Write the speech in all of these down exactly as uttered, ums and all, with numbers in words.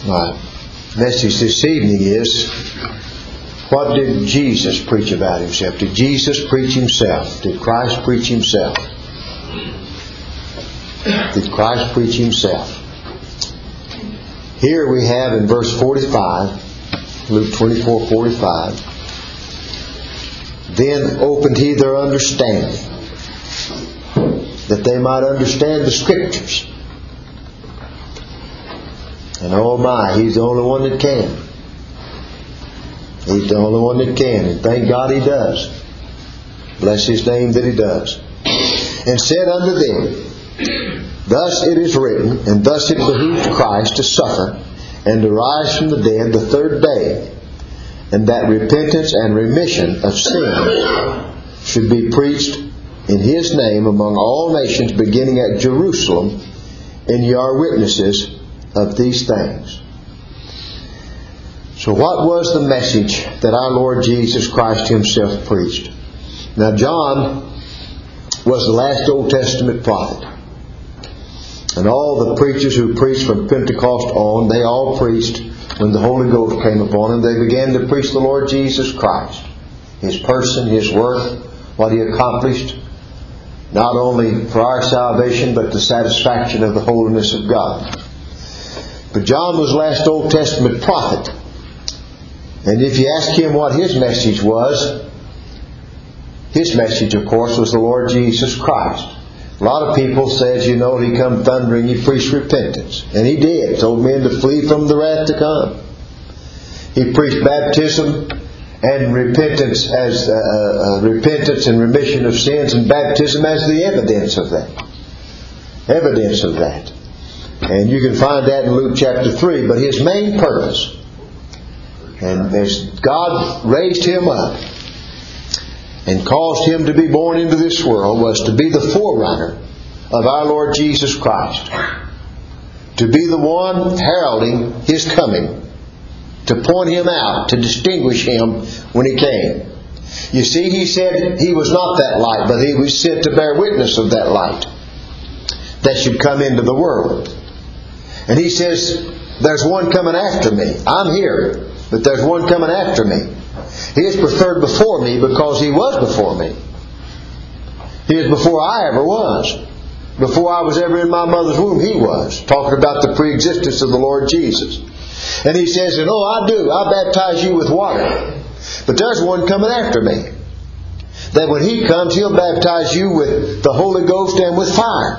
My message this evening is, what did Jesus preach about Himself? Did Jesus preach Himself? Did Christ preach Himself? Did Christ preach Himself? Here we have in verse forty-five, Luke twenty-four forty-five, then opened He their understanding, that they might understand the Scriptures. And oh my, He's the only one that can. He's the only one that can. And thank God He does. Bless His name that He does. And said unto them, thus it is written, and thus it behooved Christ to suffer, and to rise from the dead the third day, and that repentance and remission of sins should be preached in His name among all nations, beginning at Jerusalem, and ye are witnesses of these things. So what was the message that our Lord Jesus Christ Himself preached? Now John was the last Old Testament prophet. And all the preachers who preached from Pentecost on, they all preached when the Holy Ghost came upon them. They began to preach the Lord Jesus Christ. His person, His work, what He accomplished, not only for our salvation, but the satisfaction of the holiness of God. But John was the last Old Testament prophet. And if you ask him what his message was, his message, of course, was the Lord Jesus Christ. A lot of people said, you know, He come thundering, He preached repentance. And He did. Told men to flee from the wrath to come. He preached baptism and repentance as uh, uh, repentance and remission of sins, and baptism as the evidence of that. Evidence of that. And you can find that in Luke chapter three. But His main purpose, and as God raised Him up and caused Him to be born into this world, was to be the forerunner of our Lord Jesus Christ. To be the one heralding His coming. To point Him out, to distinguish Him when He came. You see, He said He was not that light, but He was sent to bear witness of that light that should come into the world. And He says, there's one coming after me. I'm here, but there's one coming after me. He is preferred before me because He was before me. He is before I ever was. Before I was ever in my mother's womb, He was. Talking about the pre-existence of the Lord Jesus. And He says, and oh, I do. I baptize you with water. But there's one coming after me. That when He comes, He'll baptize you with the Holy Ghost and with fire.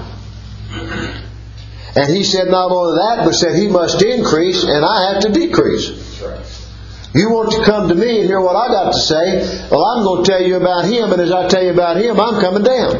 And He said not only that, but said He must increase and I have to decrease. You want to come to me and hear what I got to say? Well, I'm going to tell you about Him, and as I tell you about Him, I'm coming down.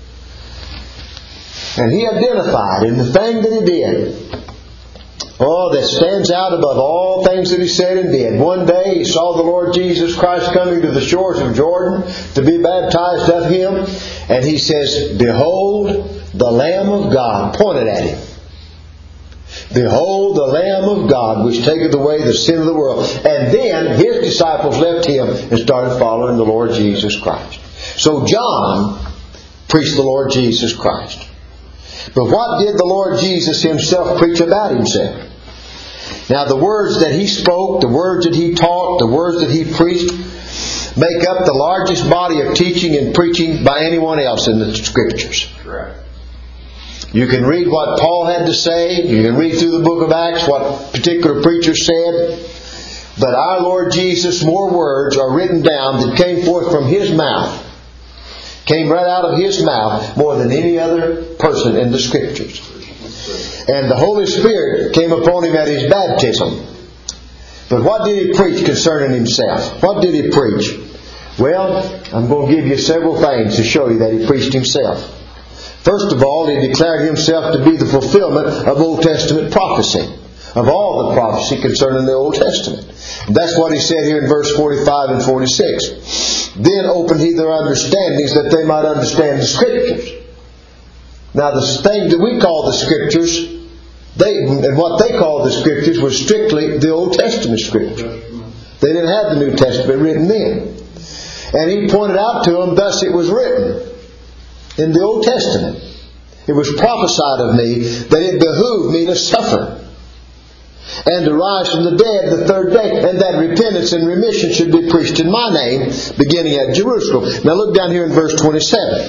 And He identified in the thing that He did, oh, that stands out above all things that He said and did. One day He saw the Lord Jesus Christ coming to the shores of Jordan to be baptized of Him, and He says, behold the Lamb of God, pointed at Him. Behold the Lamb of God, which taketh away the sin of the world. And then His disciples left Him and started following the Lord Jesus Christ. So John preached the Lord Jesus Christ. But what did the Lord Jesus Himself preach about Himself? Now the words that He spoke, the words that He taught, the words that He preached, make up the largest body of teaching and preaching by anyone else in the Scriptures. Correct. You can read what Paul had to say. You can read through the book of Acts what particular preachers said. But our Lord Jesus, more words are written down that came forth from His mouth. Came right out of His mouth more than any other person in the Scriptures. And the Holy Spirit came upon Him at His baptism. But what did He preach concerning Himself? What did He preach? Well, I'm going to give you several things to show you that He preached Himself. First of all, He declared Himself to be the fulfillment of Old Testament prophecy. Of all the prophecy concerning the Old Testament. And that's what He said here in verse forty-five and forty-six. Then opened He their understandings that they might understand the Scriptures. Now the thing that we call the Scriptures, they and what they called the Scriptures was strictly the Old Testament Scripture. They didn't have the New Testament written then. And He pointed out to them, thus it was written in the Old Testament. It was prophesied of me that it behooved me to suffer. and to rise from the dead the third day, and that repentance and remission should be preached in my name, beginning at Jerusalem. Now look down here in verse twenty-seven.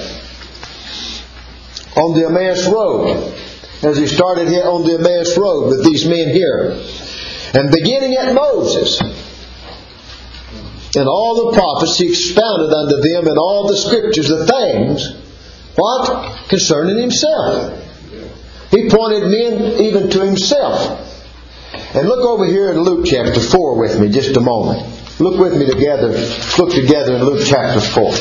On the Emmaus Road, as he started here on the Emmaus Road with these men here, and beginning at Moses, and all the prophets, he expounded unto them in all the scriptures the things, what? Concerning himself. He pointed men even to himself. And look over here in Luke chapter four with me just a moment. Look with me together. Look together in Luke chapter four.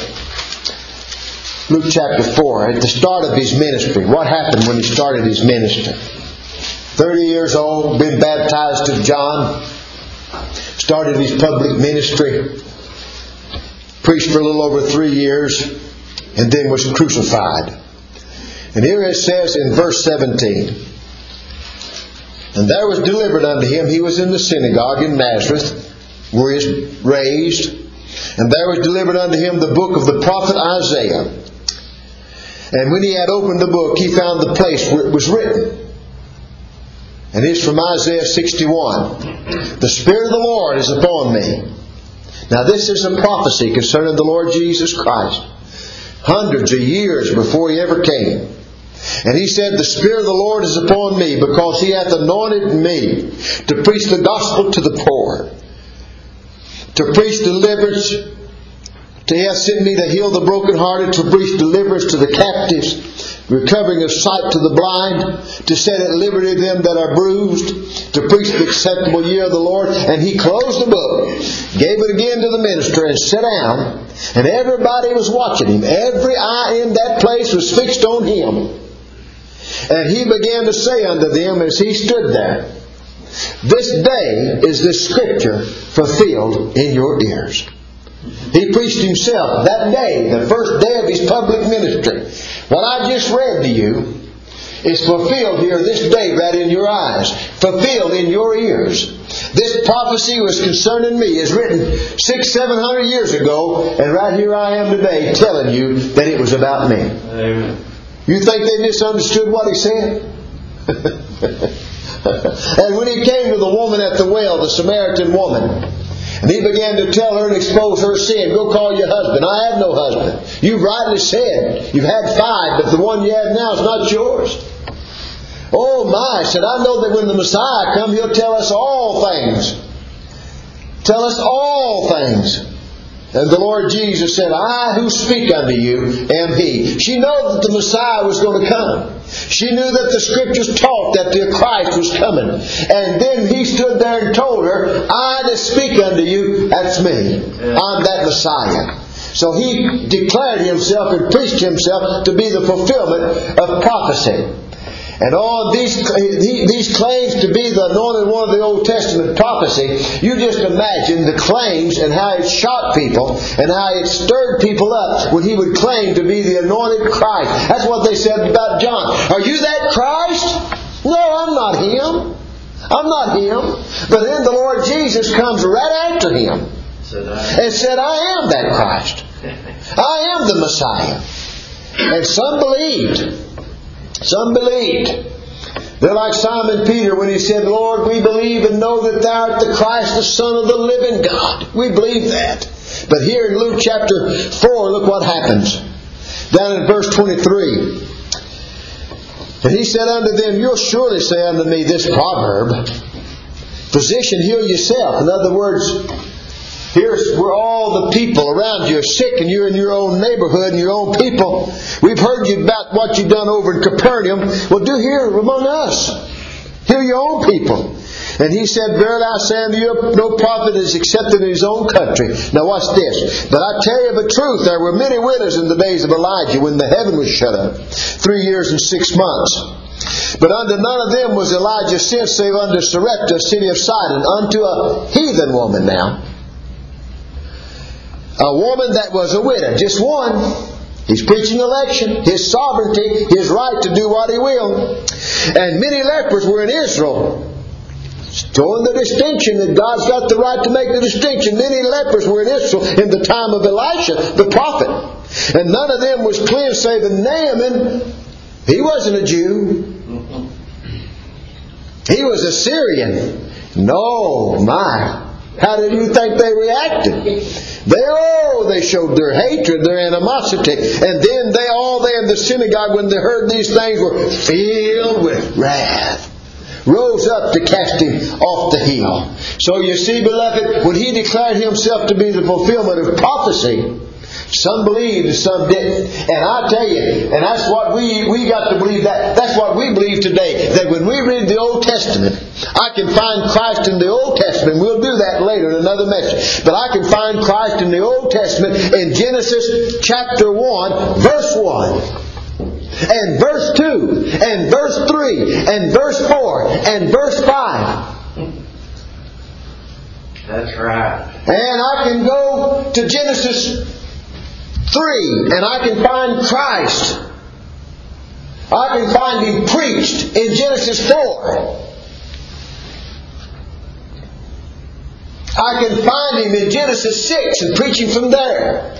Luke chapter four, at the start of his ministry. What happened when he started his ministry? thirty years old, been baptized of John. Started his public ministry. Preached for a little over three years. And then was crucified. And here it says in verse seventeen. And there was delivered unto him, he was in the synagogue in Nazareth, where he was raised. And there was delivered unto him the book of the prophet Isaiah. And when he had opened the book, he found the place where it was written. And it's from Isaiah sixty-one. The Spirit of the Lord is upon me. Now this is a prophecy concerning the Lord Jesus Christ. Hundreds of years before he ever came. And he said, the Spirit of the Lord is upon me, because he hath anointed me to preach the gospel to the poor, to preach deliverance. He hath sent me to heal the brokenhearted, to preach deliverance to the captives, recovering of sight to the blind, to set at liberty them that are bruised, to preach the acceptable year of the Lord. And he closed the book, gave it again to the minister, and sat down. And everybody was watching him. Every eye in that place was fixed on him. And he began to say unto them as he stood there, this day is this scripture fulfilled in your ears. He preached himself that day, the first day of his public ministry. What I just read to you is fulfilled here this day right in your eyes. Fulfilled in your ears. This prophecy was concerning me, is written six, seven hundred years ago, and right here I am today telling you that it was about me. Amen. You think they misunderstood what he said? And when he came to the woman at the well, the Samaritan woman, and he began to tell her and expose her sin. Go call your husband. I have no husband. You've rightly said. You've had five, but the one you have now is not yours. Oh my, said, I know that when the Messiah comes, he'll tell us all things. Tell us all things. And the Lord Jesus said, I who speak unto you am He. She knew that the Messiah was going to come. She knew that the Scriptures taught that the Christ was coming. And then He stood there and told her, I that speak unto you, that's me. I'm that Messiah. So He declared Himself and preached Himself to be the fulfillment of prophecy. And all these these claims to be the anointed one of the Old Testament prophecy, you just imagine the claims and how it shocked people and how it stirred people up when he would claim to be the anointed Christ. That's what they said about John. Are you that Christ? No, I'm not him. I'm not him. But then the Lord Jesus comes right after him and said, I am that Christ. I am the Messiah. And some believed. Some believed. They're like Simon Peter when he said, Lord, we believe and know that Thou art the Christ, the Son of the living God. We believe that. But here in Luke chapter four, look what happens. Down in verse twenty-three. And he said unto them, You'll surely say unto me this proverb, Physician, heal yourself. In other words, here's where all the people around you are sick, and you're in your own neighborhood and your own people. We've heard you about what you've done over in Capernaum. Well, do here among us. Hear your own people. And he said, Verily I say unto you, no prophet is accepted in his own country. Now watch this. But I tell you the truth, there were many widows in the days of Elijah when the heaven was shut up, three years and six months. But unto none of them was Elijah sent, save unto Sarepta, city of Sidon, unto a heathen woman now. A woman that was a widow, just one. He's preaching election, His sovereignty, His right to do what He will. And many lepers were in Israel, showing the distinction that God's got the right to make the distinction. Many lepers were in Israel in the time of Elisha, the prophet. And none of them was cleansed save Naaman. He wasn't a Jew. He was a Syrian. No, my. How did you think they reacted? They, oh, they showed their hatred, their animosity. And then they all there in the synagogue, when they heard these things, were filled with wrath. Rose up to cast him off the hill. So you see, beloved, when he declared himself to be the fulfillment of prophecy, some believed and some didn't. And I tell you, and that's what we, we got to believe that. That's what we believe today. That when we read the Old Testament, I can find Christ in the Old Testament. We'll do that later in another message. But I can find Christ in the Old Testament in Genesis chapter one, verse one. And verse two. And verse three. And verse four. And verse five. That's right. And I can go to Genesis three, and I can find Christ. I can find Him preached in Genesis four. I can find Him in Genesis six and preaching from there.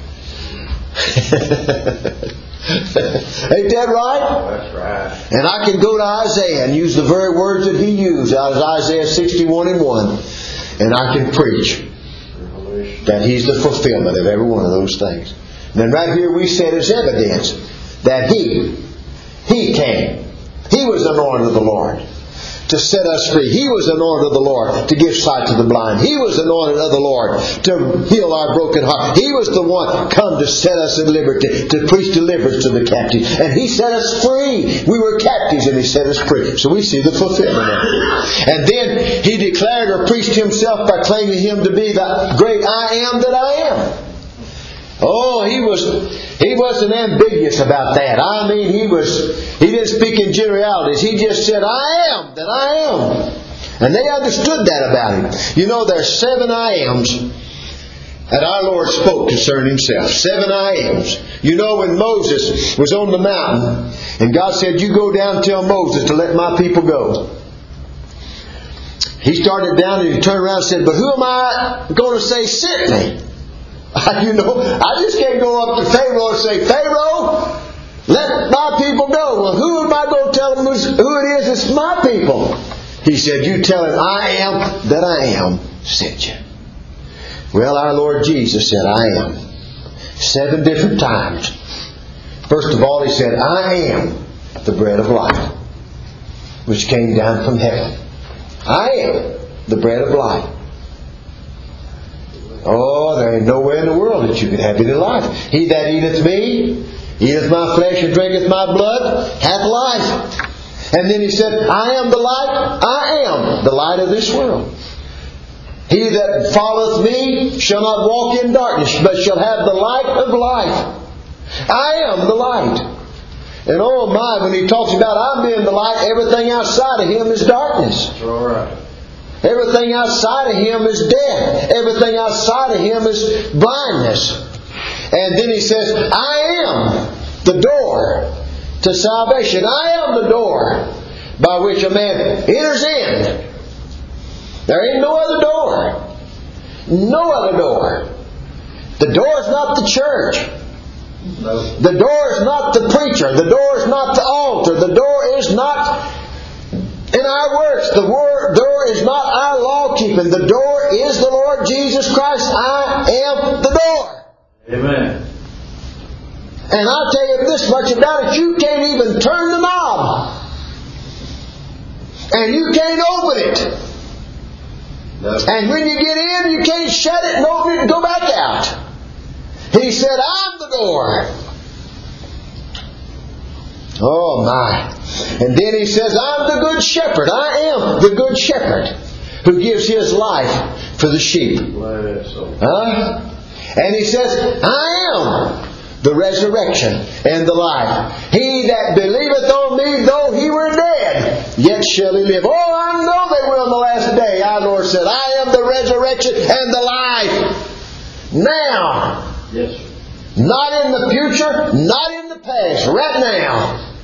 Ain't that right? That's right. And I can go to Isaiah and use the very words that he used out of Isaiah sixty-one and one, and I can preach that He's the fulfillment of every one of those things. And then right here we said as evidence that He, He came. He was anointed of the Lord to set us free. He was anointed of the Lord to give sight to the blind. He was anointed of the Lord to heal our broken heart. He was the one come to set us in liberty, to preach deliverance to the captives. And He set us free. We were captives and He set us free. So we see the fulfillment of it. And then He declared or preached Himself by claiming Him to be the great I am that I am. Oh, he was he wasn't ambiguous about that. I mean, he was he didn't speak in generalities. He just said, I am that I am. And they understood that about Him. You know, there's seven I ams that our Lord spoke concerning Himself. Seven I ams. You know, when Moses was on the mountain and God said, you go down and tell Moses to let my people go. He started down and he turned around and said, but who am I going to say sent me? You know, I just can't go up to Pharaoh and say, Pharaoh, let my people go. Well, who am I going to tell him who it is? It's my people. He said, you tell him, I am that I am sent you. Well, our Lord Jesus said, I am. Seven different times. First of all, He said, I am the bread of life, which came down from heaven. I am the bread of life. Oh, there ain't nowhere in the world that you could have any life. He that eateth me, eateth my flesh and drinketh my blood, hath life. And then He said, I am the light, I am the light of this world. He that followeth me shall not walk in darkness, but shall have the light of life. I am the light. And oh my, when He talks about I'm being the light, everything outside of Him is darkness. That's all right. Everything outside of Him is death. Everything outside of Him is blindness. And then He says, I am the door to salvation. I am the door by which a man enters in. There ain't no other door. No other door. The door is not the church. No. The door is not the preacher. The door is not the altar. The door is not in our works. The door is not our law keeping. The door is the Lord Jesus Christ. I am the door. Amen. And I'll tell you this much about it. You can't even turn the knob. And you can't open it. No. And when you get in, you can't shut it and open it and go back out. He said, I'm the door. Oh my. And then He says, I'm the good shepherd. I am the good shepherd who gives His life for the sheep. Huh? And He says, I am the resurrection and the life. He that believeth on me, though he were dead, yet shall he live. Oh, I know they will in the last day. Our Lord said, I am the resurrection and the life. Now. Yes. Not in the future, not in the past, right now.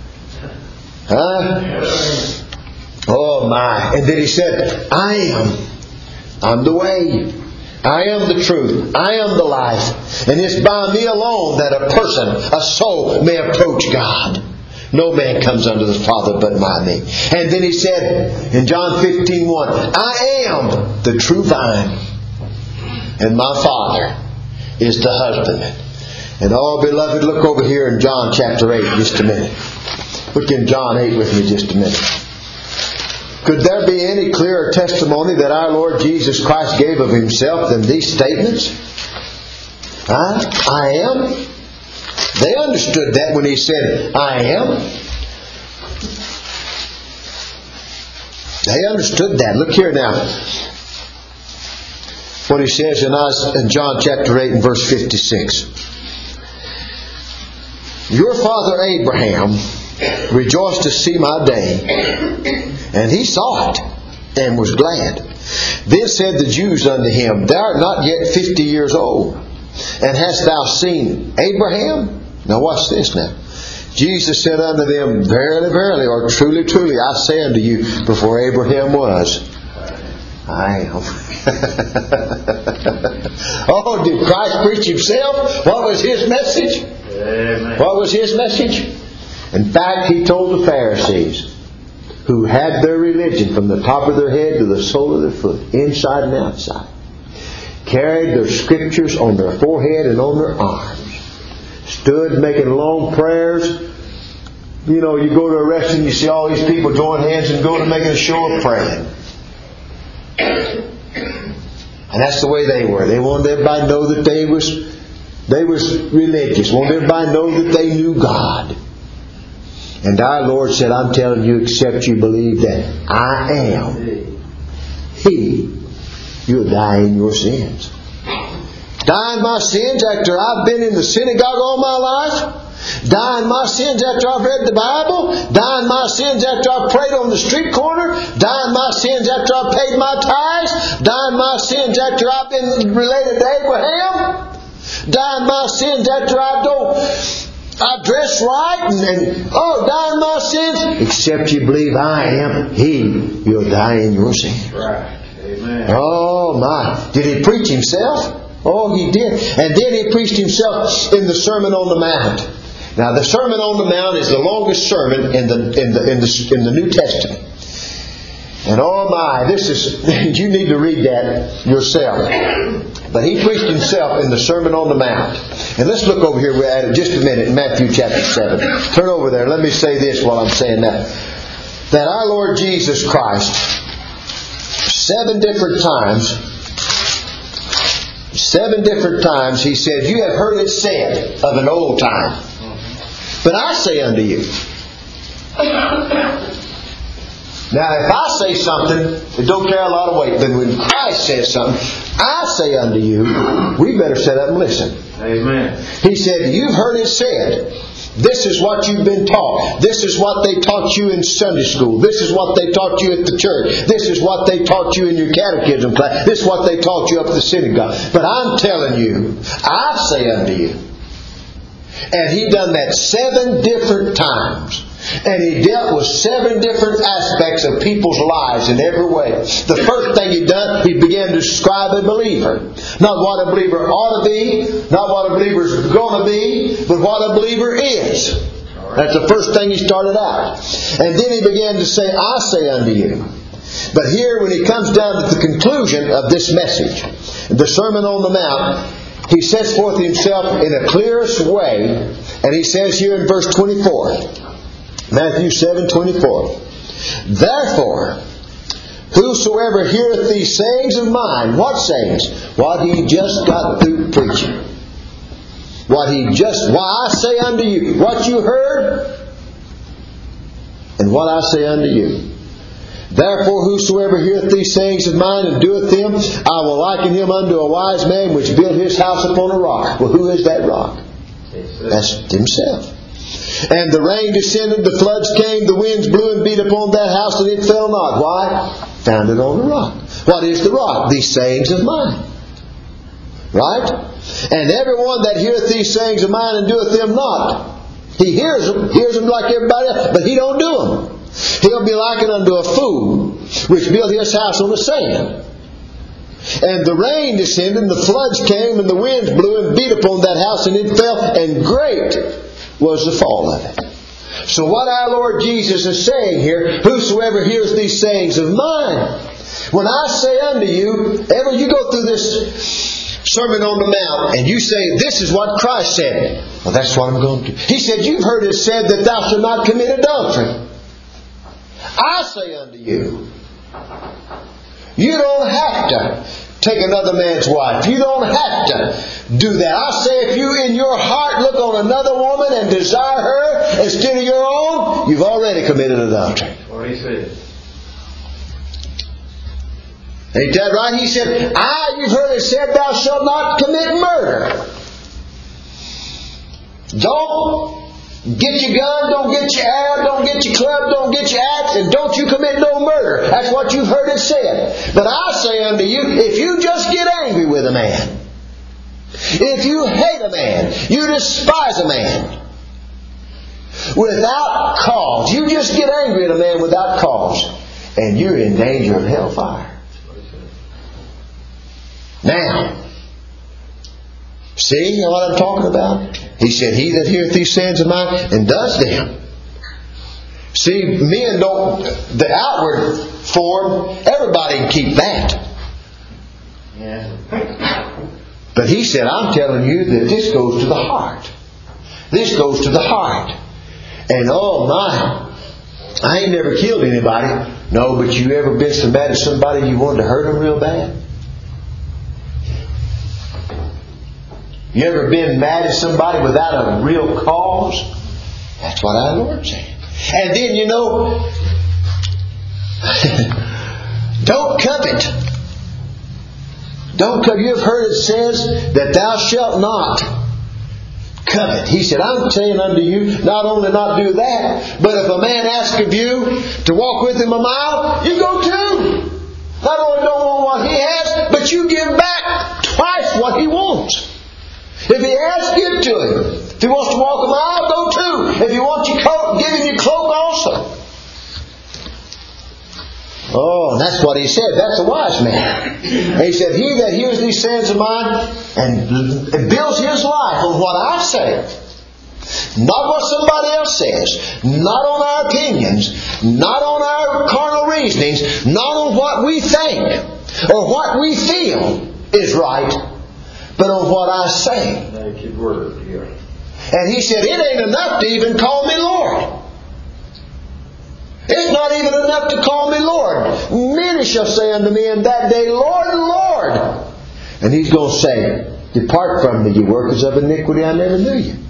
Huh? Oh my. And then He said, I am. I'm the way. I am the truth. I am the life. And it's by me alone that a person, a soul, may approach God. No man comes unto the Father but by me. And then he said in John fifteen one, I am the true vine, and my Father is the husbandman. And oh, beloved, look over here in John chapter eight just a minute. Look in John eight with me just a minute. Could there be any clearer testimony that our Lord Jesus Christ gave of Himself than these statements? Huh? I am. They understood that when He said, I am. They understood that. Look here now. What He says in John chapter eight and verse fifty-six. Your father Abraham rejoiced to see my day, and he saw it, and was glad. Then said the Jews unto him, Thou art not yet fifty years old, and hast thou seen Abraham? Now watch this now. Jesus said unto them, Verily, verily, or truly, truly, I say unto you, before Abraham was, I am. Oh, did Christ preach Himself? What was His message? Amen. What was His message? In fact, He told the Pharisees, who had their religion from the top of their head to the sole of their foot, inside and outside, carried their scriptures on their forehead and on their arms, stood making long prayers. You know, you go to a restaurant, you see all these people join hands and go to making a show of praying. And that's the way they were. They wanted everybody to know that they was they was religious. Wanted everybody to know that they knew God. And our Lord said, I'm telling you, except you believe that I am He, you'll die in your sins. Die in my sins after I've been in the synagogue all my life? Die in my sins after I've read the Bible? Die in my sins after I've prayed on the street corner? Die in my sins after I've paid my tithes? Die in my sins after I've been related to Abraham? Die in my sins after I don't I dress right and, and oh, die in my sins? Except you believe I am He, you'll die in your sins. Right. Amen. Oh my. Did He preach Himself? Oh, He did. And then He preached Himself in the Sermon on the Mount. Now, the Sermon on the Mount is the longest sermon in the in the in the in the New Testament. And oh my, this is you need to read that yourself. But He preached Himself in the Sermon on the Mount. And let's look over here at it just a minute in Matthew chapter seven. Turn over there. Let me say this while I'm saying that. That our Lord Jesus Christ, seven different times, seven different times He said, You have heard it said of an old time, but I say unto you. Now, if I say something, it don't carry a lot of weight. But when Christ says something, I say unto you, we better sit up and listen. Amen. He said, You've heard it said. This is what you've been taught. This is what they taught you in Sunday school. This is what they taught you at the church. This is what they taught you in your catechism class. This is what they taught you up at the synagogue. But I'm telling you, I say unto you. And He done that seven different times. And He dealt with seven different aspects of people's lives in every way. The first thing He done, He began to describe a believer. Not what a believer ought to be, not what a believer's going to be, but what a believer is. That's the first thing He started out. And then He began to say, I say unto you. But here when He comes down to the conclusion of this message, the Sermon on the Mount, He sets forth Himself in a clearest way. And He says here in verse twenty-four, Matthew seven twenty-four, Therefore, whosoever heareth these sayings of mine, what sayings? What He just got through preaching. What He just, why I say unto you, what you heard, and what I say unto you. Therefore, whosoever heareth these sayings of mine and doeth them, I will liken him unto a wise man which built his house upon a rock. Well, who is that rock? That's Himself. And the rain descended, the floods came, the winds blew and beat upon that house, and it fell not. Why? Founded on a rock. What is the rock? These sayings of mine. Right? And everyone that heareth these sayings of mine and doeth them not, he hears them, hears them like everybody else, but he don't do them. He'll be likened unto a fool which built his house on the sand. And the rain descended, and the floods came, and the winds blew and beat upon that house, and it fell, and great was the fall of it. So what our Lord Jesus is saying here, whosoever hears these sayings of mine, when I say unto you, ever you go through this Sermon on the Mount and you say, this is what Christ said. Well, that's what I'm going to do. He said, you've heard it said that thou shalt not commit adultery. I say unto you, you don't have to take another man's wife. You don't have to do that. I say if you in your heart look on another woman and desire her instead of your own, you've already committed adultery. What he said. Ain't that right? He said, I, you've heard it said, thou shalt not commit murder. Don't get your gun, don't get your arrow, don't get your club, don't get your axe, and don't you commit no murder. That's what you've heard it said. But I say unto you, if you just get angry with a man, if you hate a man, you despise a man, without cause, you just get angry at a man without cause, and you're in danger of hellfire. Now, see what I'm talking about? He said, he that heareth these sayings of mine and does them. See, men don't, the outward form, everybody can keep that. Yeah. But he said, I'm telling you that this goes to the heart. This goes to the heart. And oh my, I ain't never killed anybody. No, but you ever been so mad at somebody you wanted to hurt them real bad? You ever been mad at somebody without a real cause? That's what our Lord said. And then, you know, don't covet. Don't covet. You have heard it says that thou shalt not covet. He said, I'm saying unto you, not only not do that, but if a man asks of you to walk with him a mile, you go too. Not only don't want what he has, but you give back twice what he wants. If he asks, give to him. If he wants to walk a mile, go too. If he wants your coat, give him your cloak also. Oh, and that's what he said. That's a wise man. And he said, he that hears these sayings of mine and builds his life on what I say, not what somebody else says, not on our opinions, not on our carnal reasonings, not on what we think or what we feel is right, but on what I say. Naked word here. And he said, it ain't enough to even call me Lord. It's not even enough to call me Lord. Many shall say unto me in that day, Lord, Lord. And he's going to say, depart from me, you workers of iniquity, I never knew you.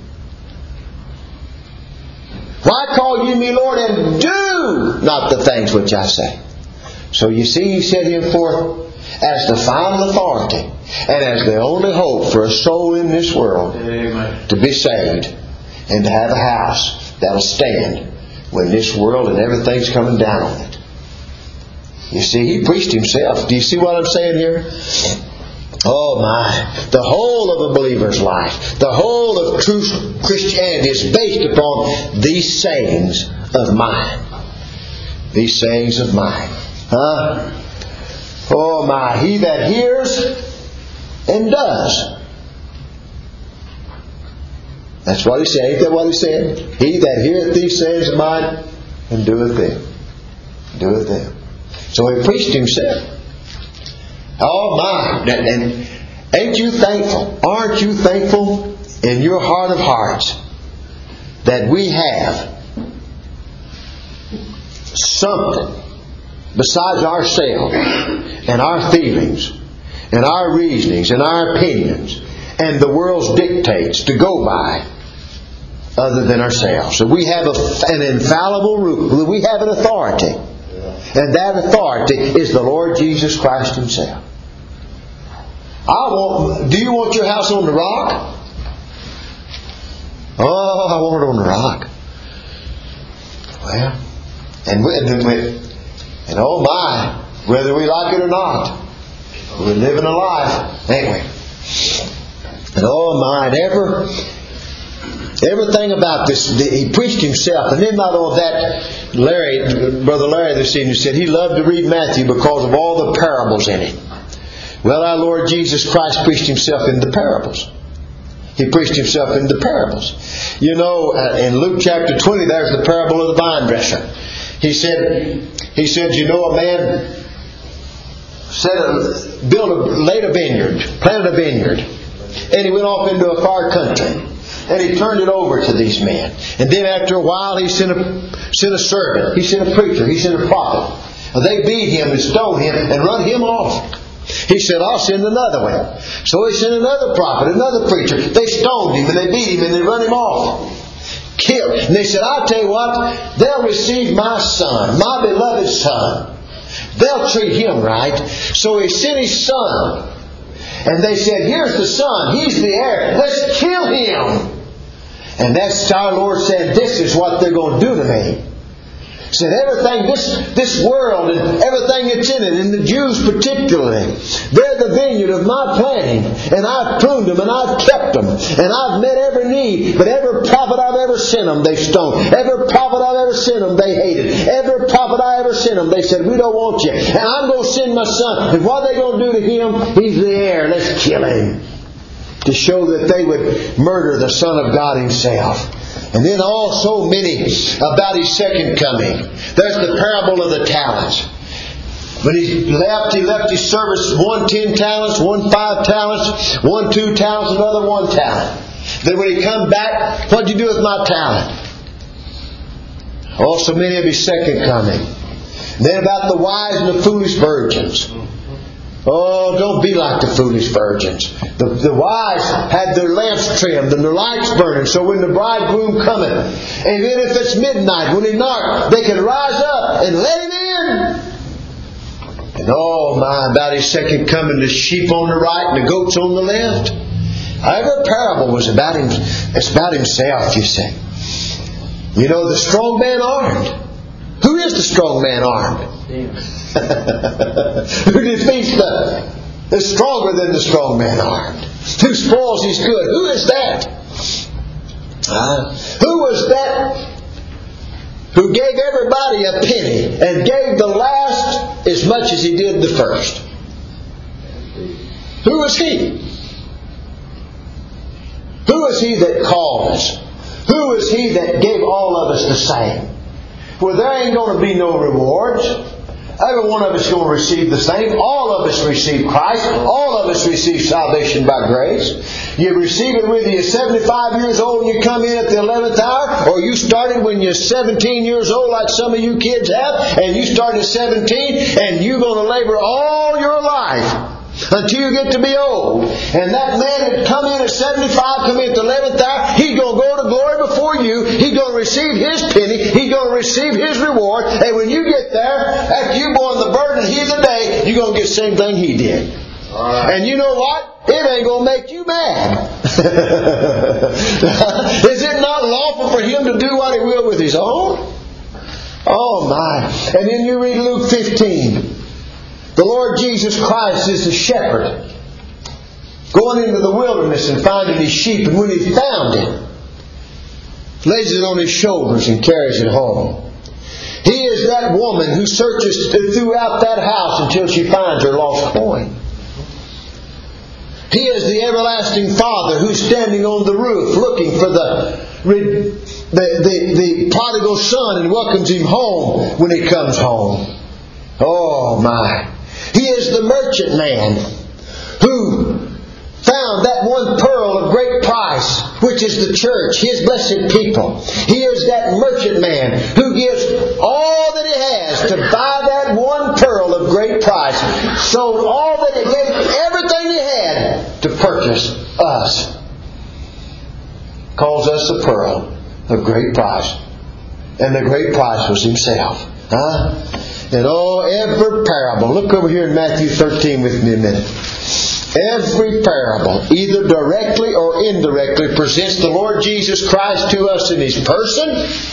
Why call you me Lord and do not the things which I say? So you see, he set him forth as the final authority and as the only hope for a soul in this world. Amen. To be saved and to have a house that'll stand when this world and everything's coming down on it. You see, he preached himself. Do you see what I'm saying here? Oh my. The whole of a believer's life, the whole of true Christianity is based upon these sayings of mine. These sayings of mine. Huh? Oh my. He that hears and does. That's what he said. Ain't that what he said? He that heareth these sayings of mine and doeth them. Doeth them. So he preached himself. Oh my. And ain't you thankful? Aren't you thankful in your heart of hearts that we have something besides ourselves and our feelings and our reasonings and our opinions and the world's dictates to go by other than ourselves? So we have a, an infallible rule. We have an authority. And that authority is the Lord Jesus Christ Himself. I want, do you want your house on the rock? Oh, I want it on the rock. Well, and we, and, we, and oh my, whether we like it or not, we're living a life, ain't we? And oh my, and ever, everything about this, he preached himself. And then not only that, Larry, Brother Larry this evening said he loved to read Matthew because of all the parables in it. Well, our Lord Jesus Christ preached himself in the parables. He preached himself into parables. You know, uh, in Luke chapter twenty, there's the parable of the vine dresser. He said, he said, you know, a man set a, built a, laid a vineyard, planted a vineyard, and he went off into a far country. And he turned it over to these men. And then after a while, he sent a, sent a servant. He sent a preacher. He sent a prophet. And they beat him and stoned him and run him off. He said, I'll send another one. So he sent another prophet, another preacher. They stoned him and they beat him and they run him off. Killed. And they said, I'll tell you what, they'll receive my son, my beloved son. They'll treat him right. So he sent his son. And they said, here's the son. He's the heir. Let's kill him. And that's our Lord said, this is what they're going to do to me. He said, everything, this, this world and everything that's in it, and the Jews particularly, they're the vineyard of my planting. And I've pruned them and I've kept them. And I've met every need. But every prophet I've ever sent them, they stoned. Every prophet I've ever sent them, they hated. Every prophet I ever sent them, they said, we don't want you. And I'm going to send my son. And what are they going to do to him? He's the heir. Let's kill him. To show that they would murder the Son of God Himself. And then also many about His second coming. There's the parable of the talents. When He left, He left His servants one ten talents, one five talents, one two talents, another one talent. Then when He come back, what'd you do with my talent? Also many of His second coming. And then about the wise and the foolish virgins. Oh, don't be like the foolish virgins. The, the wise had their lamps trimmed and their lights burning, so when the bridegroom cometh, and even if it's midnight, when he knocks, they can rise up and let him in. And oh my, about His second coming, the sheep on the right and the goats on the left. Every parable was about him. It's about Himself, you see. You know, the strong man armed. Who is the strong man armed? Who defeats the, the stronger than the strong man armed? Who spoils his good? Who is that? Uh, who was that who gave everybody a penny and gave the last as much as he did the first? Who was he? Who was he that called us? Who was he that gave all of us the same? Well, there ain't going to be no rewards. Every one of us is going to receive the same. All of us receive Christ. All of us receive salvation by grace. You receive it whether you're seventy-five years old and you come in at the eleventh hour, or you started when you're seventeen years old like some of you kids have, and you started at seventeen, and you're going to labor all your life until you get to be old. And that man that come in at seventy-five, come in at the eleventh hour, he's going to go to glory before you. He's going to receive his penny. He's going to receive his reward. And when you get there, after you borne the burden of his a day, you're going to get the same thing he did. Right. And you know what? It ain't going to make you mad. Is it not lawful for him to do what he will with his own? Oh my. And then you read Luke fifteen. The Lord Jesus Christ is the shepherd, going into the wilderness and finding His sheep. And when He found it, lays it on His shoulders and carries it home. He is that woman who searches throughout that house until she finds her lost coin. He is the everlasting Father who's standing on the roof looking for the, the, the, the prodigal son and welcomes him home when he comes home. Oh my. He is the merchant man who found that one pearl of great price, which is the church, His blessed people. He is that merchant man who gives all that he has to buy that one pearl of great price. Sold all that he gave, everything he had to purchase us. Calls us a pearl of great price. And the great price was Himself. Huh? And oh, every parable. Look over here in Matthew thirteen with me a minute. Every parable, either directly or indirectly, presents the Lord Jesus Christ to us in His person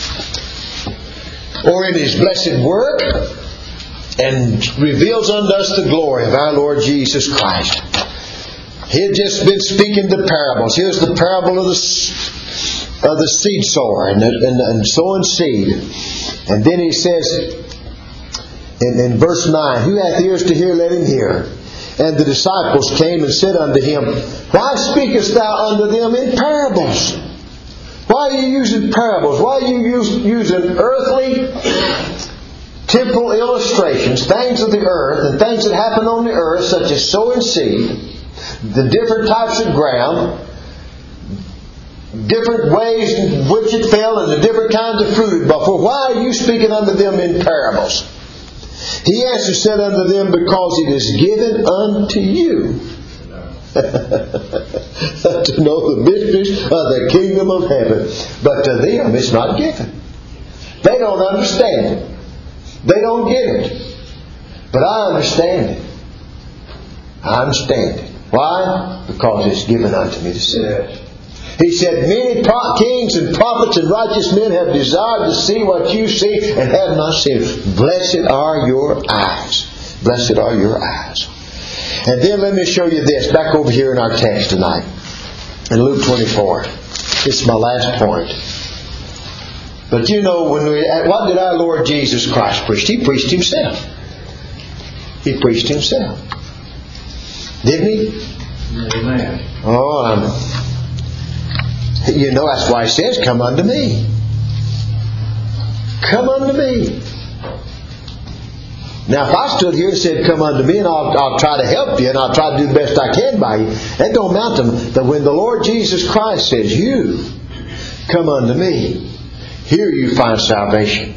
or in His blessed work, and reveals unto us the glory of our Lord Jesus Christ. He had just been speaking the parables. Here's the parable of the of the seed sower and, and, and sowing seed. And then He says, In, in verse nine, who hath ears to hear, let him hear. And the disciples came and said unto him, Why speakest thou unto them in parables? Why are you using parables? Why are you use, using earthly, temporal illustrations, things of the earth, and things that happen on the earth, such as sowing seed, the different types of ground, different ways in which it fell, and the different kinds of fruit it brought forth? Why are you speaking unto them in parables? He answered, said unto them, Because it is given unto you to know the mysteries of the kingdom of heaven. But to them it's not given. They don't understand it. They don't get it. But I understand it. I understand it. Why? Because it's given unto me to see. He said, Many pro- kings and prophets and righteous men have desired to see what you see and have not seen. Blessed are your eyes. Blessed are your eyes. And then let me show you this, back over here in our text tonight, in Luke twenty-four. This is my last point. But you know, when we, what did our Lord Jesus Christ preach? He preached Himself. He preached Himself. Didn't He? Amen. Oh, I'm... You know, that's why He says, Come unto me. Come unto me. Now, if I stood here and said, Come unto me, and I'll, I'll try to help you, and I'll try to do the best I can by you, that don't amount to them. But when the Lord Jesus Christ says, You, come unto me, here you find salvation.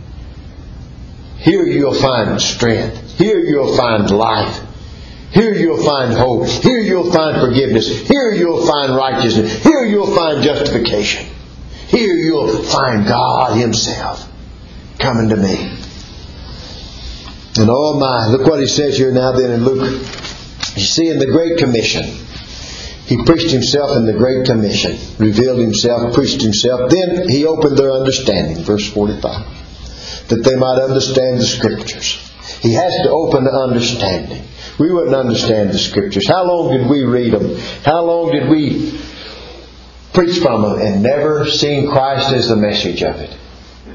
Here you'll find strength. Here you'll find life. Here you'll find hope. Here you'll find forgiveness. Here you'll find righteousness. Here you'll find justification. Here you'll find God Himself coming to me. And oh my, look what He says here now then in Luke. You see, in the Great Commission, He preached Himself in the Great Commission. Revealed Himself, preached Himself. Then He opened their understanding, verse forty-five. That they might understand the Scriptures. He has to open the understanding. We wouldn't understand the Scriptures. How long did we read them? How long did we preach from them and never seen Christ as the message of it?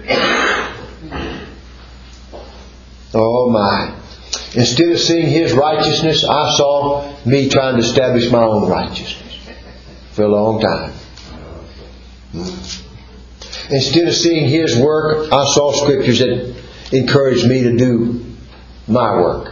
Oh my. Instead of seeing His righteousness, I saw me trying to establish my own righteousness for a long time. Instead of seeing His work, I saw Scriptures that encouraged me to do my work.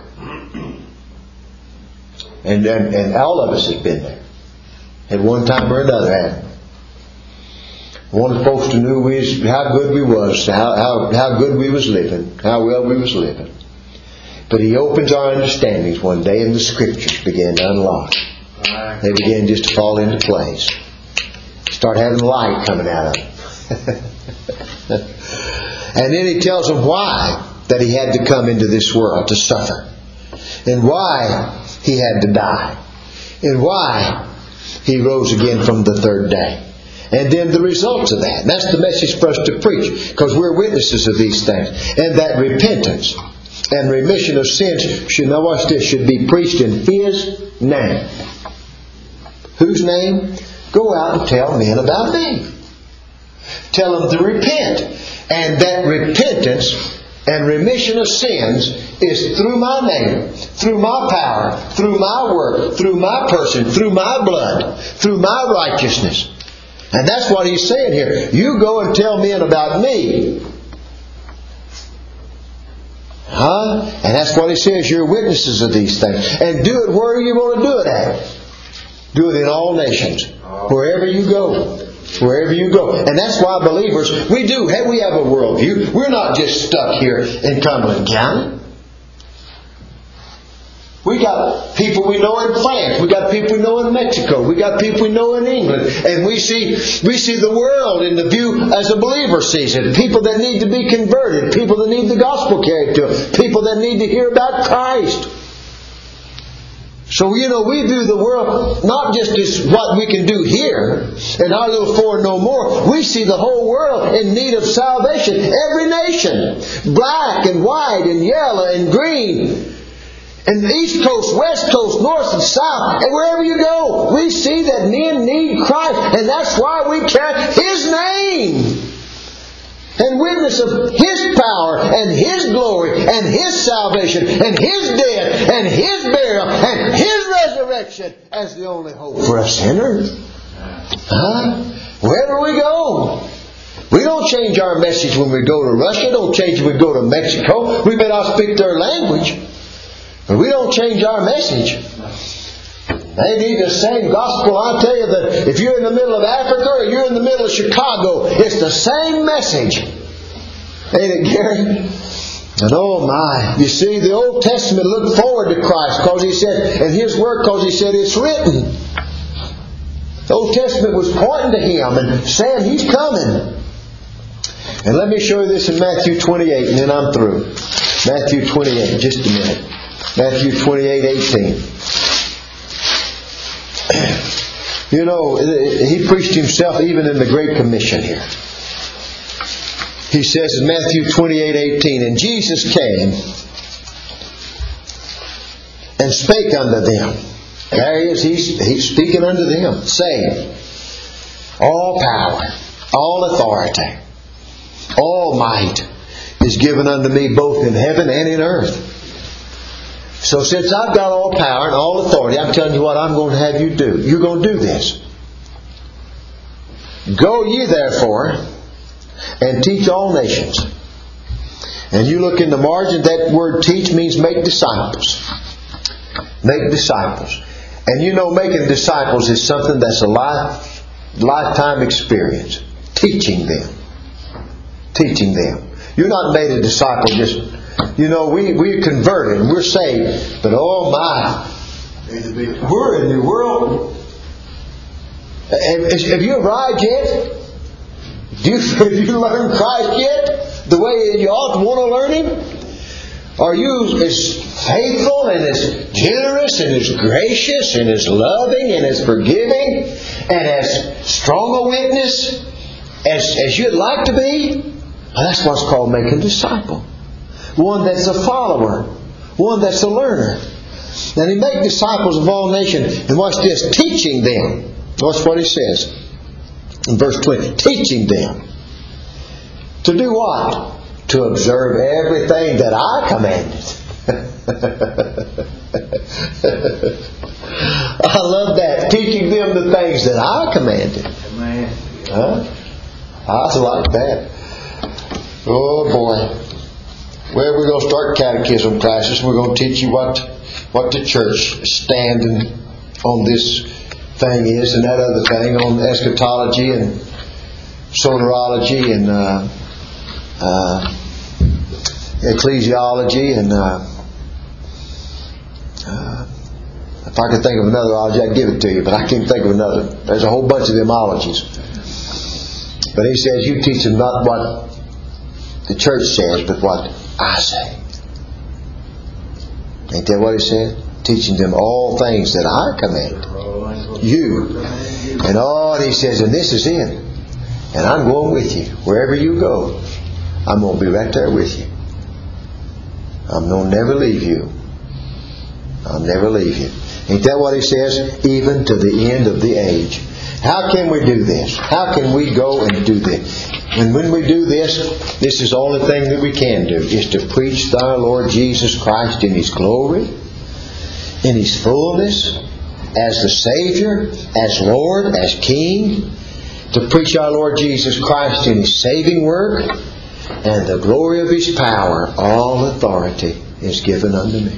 And, and and all of us have been there at one time or another, haven't we? Wanted folks to know we was, how good we was, how, how how good we was living, how well we was living. But He opens our understandings one day, and the Scriptures begin to unlock. They begin just to fall into place. Start having light coming out of them. And then He tells them why that He had to come into this world to suffer, and why He had to die, and why He rose again from the third day. And then the results of that. And that's the message for us to preach, because we're witnesses of these things. And that repentance and remission of sins should, now watch this, should be preached in His name. Whose name? Go out and tell men about me. Tell them to repent. And that repentance and remission of sins is through my name, through my power, through my work, through my person, through my blood, through my righteousness. And that's what He's saying here. You go and tell men about me. Huh? And that's what He says. You're witnesses of these things. And do it where you want to do it at. Do it in all nations. Wherever you go. Wherever you go. And that's why believers, we do. Hey, we have a worldview. We're not just stuck here in Cumberland County. We got people we know in France. We got people we know in Mexico. We got people we know in England. And we see we see the world in the view as a believer sees it. People that need to be converted. People that need the gospel carried to them. People that need to hear about Christ. So, you know, we view the world not just as what we can do here in our little four no more. We see the whole world in need of salvation. Every nation. Black and white and yellow and green. And the East Coast, West Coast, North and South. And wherever you go, we see that men need Christ. And that's why we carry His name. and witness of His power and His glory and His salvation and His death and His burial and His resurrection as the only hope for a sinner. Huh? Wherever we go. We don't change our message when we go to Russia. Don't change when we go to Mexico. We may not speak their language. But we don't change our message. They need the same gospel. I'll tell you that if you're in the middle of Africa or you're in the middle of Chicago, it's the same message. Ain't it, Gary? And oh my, you see, the Old Testament looked forward to Christ because He said, and His Word because He said it's written. The Old Testament was pointing to Him and saying He's coming. And let me show you this in Matthew twenty-eight, and then I'm through. Matthew twenty-eight, just a minute. Matthew twenty-eight, eighteen. You know, He preached Himself even in the Great Commission here. He says in Matthew twenty-eight, eighteen, and Jesus came and spake unto them. There He is, He's, he's speaking unto them, saying, all power, all authority, all might is given unto me both in heaven and in earth. So since I've got all power and all authority, I'm telling you what I'm going to have you do. You're going to do this. Go ye therefore and teach all nations. And you look in the margin, that word teach means make disciples. Make disciples. And you know making disciples is something that's a life, lifetime experience. Teaching them. Teaching them. You're not made a disciple just, you know, we, we're converted and we're saved. But oh my, we're in the world. Have, have you arrived yet? Do you, have you learned Christ yet? The way you ought to want to learn Him? Are you as faithful and as generous and as gracious and as loving and as forgiving and as strong a witness as, as you'd like to be? Well, that's what's called making a disciple. One that's a follower. One that's a learner. And He made disciples of all nations. And watch this, teaching them. Watch what He says in verse twenty. Teaching them. To do what? To observe everything that I commanded. I love that. Teaching them the things that I commanded. Amen. Huh? I like that. Oh boy. Well, we're going to start catechism classes. We're going to teach you what what the church standing on this thing is and that other thing on eschatology and soteriology and uh, uh, ecclesiology and uh, uh, if I could think of another ology, I'd give it to you, but I can't think of another. There's a whole bunch of them ologies. But He says, you teach them not what the church says, but what I say. Ain't that what He said? Teaching them all things that I command you. And all He says, and this is it. And I'm going with you. Wherever you go, I'm going to be right there with you. I'm going to never leave you. I'll never leave you. Ain't that what He says? Even to the end of the age. How can we do this? How can we go and do this? And when we do this, this is the only thing that we can do, is to preach our Lord Jesus Christ in His glory, in His fullness, as the Savior, as Lord, as King, to preach our Lord Jesus Christ in His saving work, and the glory of His power. All authority is given unto me.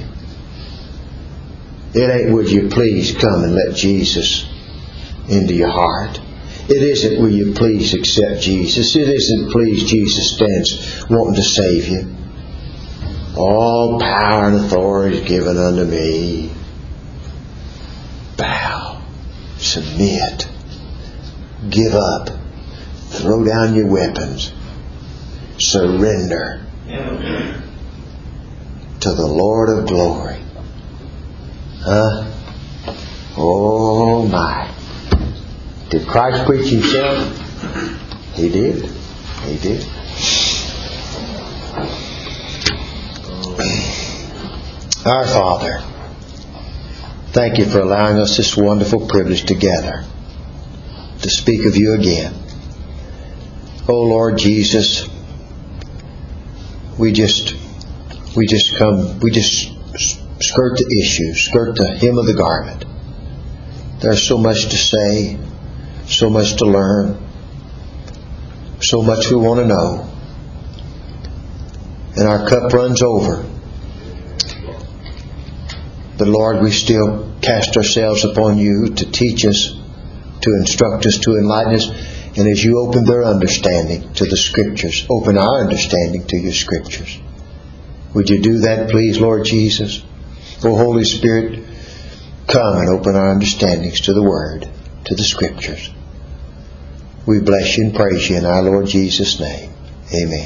It ain't, would you please come and let Jesus into your heart. It isn't, will you please accept Jesus. It isn't, please, Jesus stands wanting to save you. All power and authority is given unto me. Bow. Submit. Give up. Throw down your weapons. Surrender to the Lord of glory. Huh? Oh my. Did Christ preach Himself? He did. He did. Our Father, thank You for allowing us this wonderful privilege together to speak of You again. Oh Lord Jesus, we just we just come we just skirt the issue, skirt the hem of the garment. There's so much to say, so much to learn, so much we want to know. And our cup runs over. But Lord, we still cast ourselves upon You to teach us, to instruct us, to enlighten us. And as You open their understanding to the Scriptures, open our understanding to Your Scriptures. Would You do that, please, Lord Jesus? O Holy Spirit, come and open our understandings to the Word, to the Scriptures. We bless You and praise You in our Lord Jesus' name. Amen.